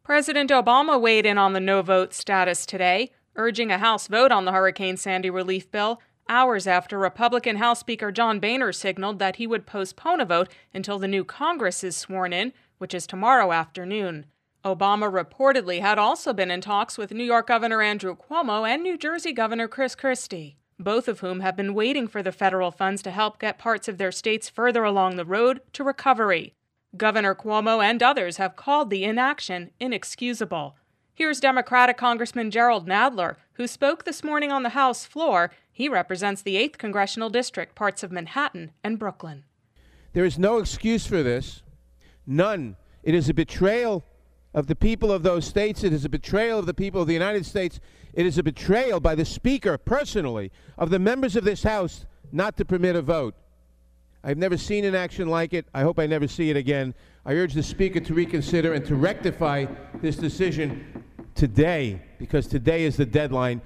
President Obama weighed in on the no-vote status today, urging a House vote on the Hurricane Sandy relief bill hours after Republican House Speaker John Boehner signaled that he would postpone a vote until the new Congress is sworn in, which is tomorrow afternoon. Obama reportedly had also been in talks with New York Governor Andrew Cuomo and New Jersey Governor Chris Christie, both of whom have been waiting for the federal funds to help get parts of their states further along the road to recovery. Governor Cuomo and others have called the inaction inexcusable. Here's Democratic Congressman Jerrold Nadler, who spoke this morning on the House floor. He represents the 8th Congressional District, parts of Manhattan and Brooklyn. There is no excuse for this. None. It is a betrayal of the people of those states. It is a betrayal of the people of the United States. It is a betrayal by the Speaker, personally, of the members of this House not to permit a vote. I've never seen an action like it. I hope I never see it again. I urge the Speaker to reconsider and to rectify this decision today, because today is the deadline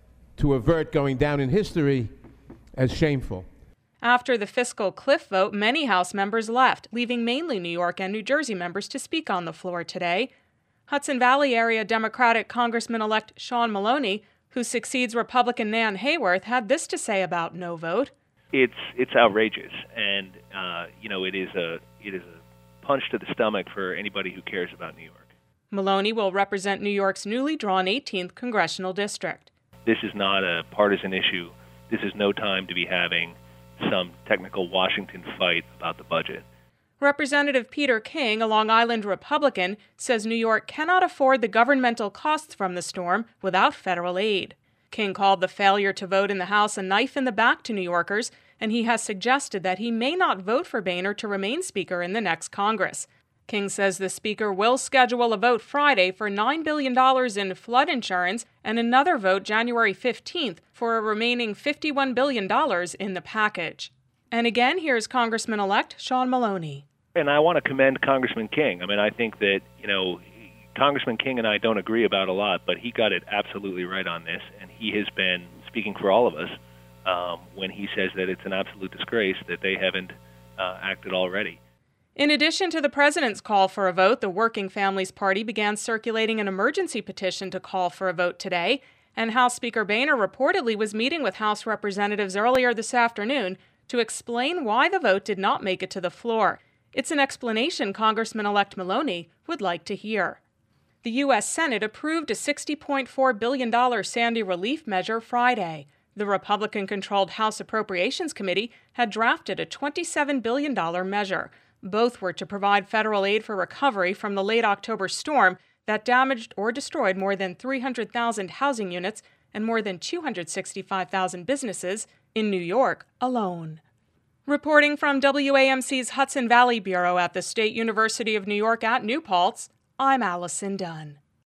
to avert going down in history as shameful. After the fiscal cliff vote, many House members left, leaving mainly New York and New Jersey members to speak on the floor today. Hudson Valley area Democratic Congressman-elect Sean Maloney, who succeeds Republican Nan Hayworth, had this to say about no vote. It's outrageous, and it is a punch to the stomach for anybody who cares about New York. Maloney will represent New York's newly drawn 18th Congressional District. This is not a partisan issue. This is no time to be having some technical Washington fight about the budget. Representative Peter King, a Long Island Republican, says New York cannot afford the governmental costs from the storm without federal aid. King called the failure to vote in the House a knife in the back to New Yorkers, and he has suggested that he may not vote for Boehner to remain Speaker in the next Congress. King says the Speaker will schedule a vote Friday for $9 billion in flood insurance and another vote January 15th for a remaining $51 billion in the package. And again, here's Congressman-elect Sean Maloney. And I want to commend Congressman King. I think that, Congressman King and I don't agree about a lot, but he got it absolutely right on this, and he has been speaking for all of us when he says that it's an absolute disgrace that they haven't acted already. In addition to the president's call for a vote, the Working Families Party began circulating an emergency petition to call for a vote today, and House Speaker Boehner reportedly was meeting with House representatives earlier this afternoon to explain why the vote did not make it to the floor. It's an explanation Congressman-elect Maloney would like to hear. The U.S. Senate approved a $60.4 billion Sandy relief measure Friday. The Republican-controlled House Appropriations Committee had drafted a $27 billion measure. Both were to provide federal aid for recovery from the late October storm that damaged or destroyed more than 300,000 housing units and more than 265,000 businesses in New York alone. Reporting from WAMC's Hudson Valley Bureau at the State University of New York at New Paltz, I'm Allison Dunn.